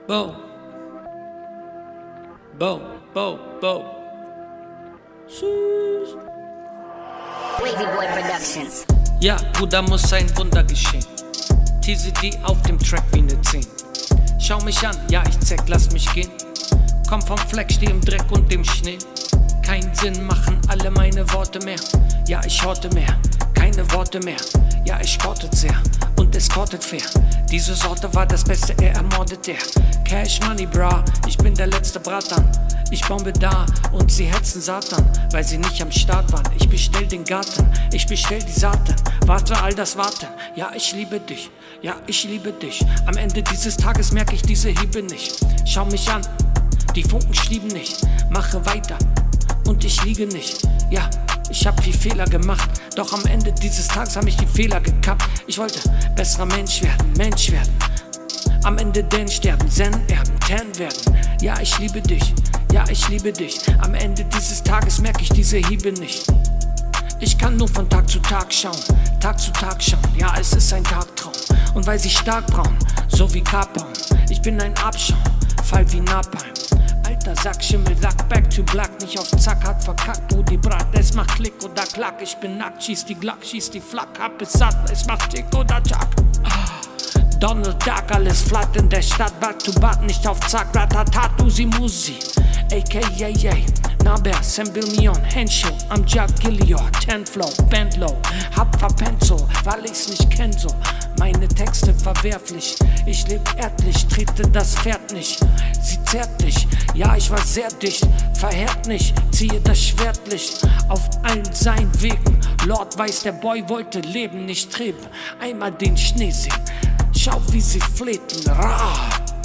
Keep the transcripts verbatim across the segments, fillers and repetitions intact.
Bo, Bo, Bo, Bo. Wavy Boy Productions. Ja, Bruder, muss ein Wunder geschehen. Tease die auf dem Track wie ne zehn. Schau mich an, ja, ich zeig, lass mich gehen. Komm vom Fleck, steh im Dreck und im Schnee. Kein Sinn machen alle meine Worte mehr. Ja, ich horte mehr, keine Worte mehr. Ja, ich sportet sehr und es kortet fair. Diese Sorte war das Beste, er ermordet der. Cash Money, bra, ich bin der letzte Bratan. Ich bombe da und sie hetzen Satan, weil sie nicht am Start waren. Ich bestell den Garten, ich bestell die Saaten. Warte all das Warten, ja, ich liebe dich, ja, ich liebe dich. Am Ende dieses Tages merke ich diese Hiebe nicht. Schau mich an, die Funken stieben nicht. Mache weiter und ich liege nicht, ja. Ich hab viel Fehler gemacht, doch am Ende dieses Tages hab ich die Fehler gekappt. Ich wollte besserer Mensch werden, Mensch werden. Am Ende den sterben, Zen erben, Tan werden. Ja, ich liebe dich, ja, ich liebe dich. Am Ende dieses Tages merke ich diese Hiebe nicht. Ich kann nur von Tag zu Tag schauen, Tag zu Tag schauen. Ja, es ist ein Tagtraum. Und weil sie stark braun, so wie Kapern. Ich bin ein Abschaum, fall wie Napalm. Alter Sack, Schimmel, Lack, back to black. Nicht auf Zack, hat verkackt, Brudi Brat. Es macht Klick oder Klack, ich bin nackt. Schieß die Glock, schieß die Flak, hab es satt. Es macht Tick oder Tack. Donald Duck, alles flatt in der Stadt. Back to back, nicht auf Zack, Ratatat, Uzi Musi. A K A Naber, Sembillion, Henshow, am Jack Gillior, Tenflow, Bandlow, hab verpennt so, weil ich's nicht kenn so. Meine Texte verwerflich, ich leb erdlich, trete das Pferd nicht. Sie zärtlich, ja, ich war sehr dicht, verhärt nicht, ziehe das Schwertlicht auf allen seinen Wegen. Lord weiß, der Boy wollte leben, nicht treben. Einmal den Schnee sehen, schau wie sie fleten, ra.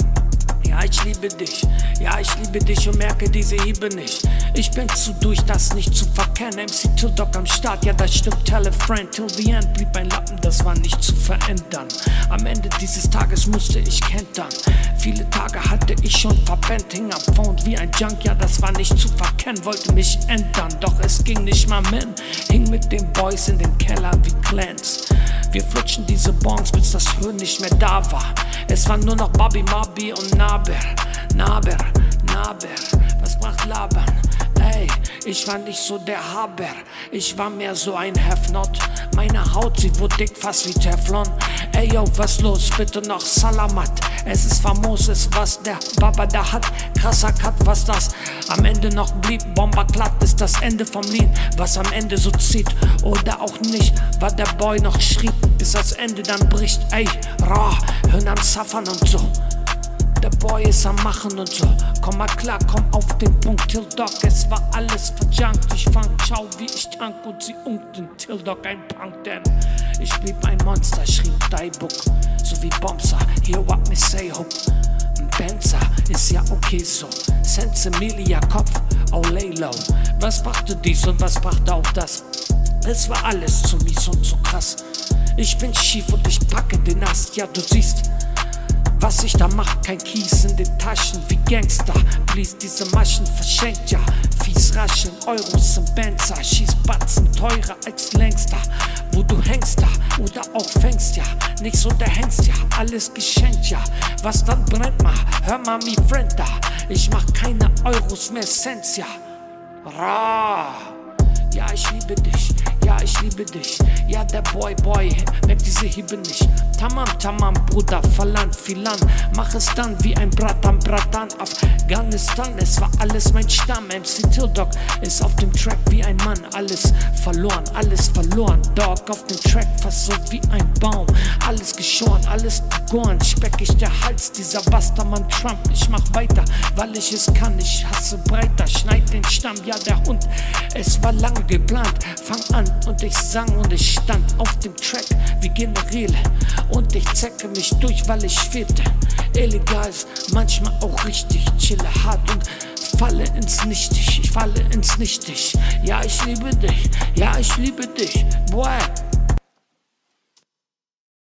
Ja, ich liebe dich, ja, ich liebe dich und merke diese Hiebe nicht. Ich bin zu durch, das nicht zu verkennen. M C Till Dog am Start, ja, das stimmt. Tell a friend, till the end blieb ein Lappen, das war nicht zu verändern. Am Ende dieses Tages musste ich kentern. Viele Tage hatte ich schon verpennt, hing am Phone wie ein Junk, ja, das war nicht zu verkennen. Wollte mich ändern, doch es ging nicht mal min. Hing mit den Boys in den Kellern wie Clans. Wir flutschen diese Bongs, bis das Hören nicht mehr da war. Es war nur noch Bobby, Mobby und Naber, Naber, Naber. Was bracht Labern? Ey, ich war nicht so der Haber. Ich war mehr so ein Have-Not. Meine Haut, sie wurde dick, fast wie Teflon. Ey, yo, was los? Bitte noch Salamat. Es ist famoses, was der Baba da hat. Krasser Cut, was das am Ende noch blieb. Bomber glatt ist das Ende vom Lied. Was am Ende so zieht oder auch nicht, war der Boy noch schrieb, bis das Ende dann bricht. Ey, ra, hören am Saffern und so. Der Boy ist am Machen und so. Komm mal klar, komm auf den Punkt, Till Dog. Es war alles verjunkt. Ich fang, schau wie ich tank und sie unkten. Till Dog ein Punk, denn ich blieb ein Monster, schrieb die Book. So wie Bombser, hear what me say, hope. Benzer ist ja okay so. Sense Emilia Kopf, oh lay low. Was brachte dies und was brachte auch das? Es war alles zu mies und zu krass. Ich bin schief und ich packe den Ast, ja du siehst. Was ich da mach, kein Kies in den Taschen wie Gangster. Please, diese Maschen verschenkt ja. Fies raschen, Euros im Benzer. Schieß Batzen teurer als längster. Wo du hängst da oder auch fängst ja. Nicht so der Hengst ja, alles geschenkt ja. Was dann brennt mal, hör mal mi Friend da. Ich mach keine Euros mehr Cents ja. Ra. Ja, ich liebe dich, ja, ich liebe dich. Ja, der Boy, Boy, merkt diese Hiebe nicht. Tamam, tamam, Bruder, verlangt viel an. Mach es dann wie ein Bratan, Bratan. Afghanistan, es war alles mein Stamm. M C Till Dog ist auf dem Track wie ein Mann. Alles verloren, alles verloren. Dog auf dem Track fast so wie ein Baum. Alles geschoren, alles gegoren. Speckig der Hals, dieser Bastermann Trump. Ich mach weiter, weil ich es kann. Ich hasse breiter, schneid den Stamm, ja, der Hund. Es war lange geplant, fang an und ich sang und ich stand auf dem Track wie Generäle und ich zecke mich durch, weil ich fehlte. Illegal, manchmal auch richtig, chille hart und falle ins Nichtig, ich falle ins Nichtig. Ja, ich liebe dich, ja, ich liebe dich, boy.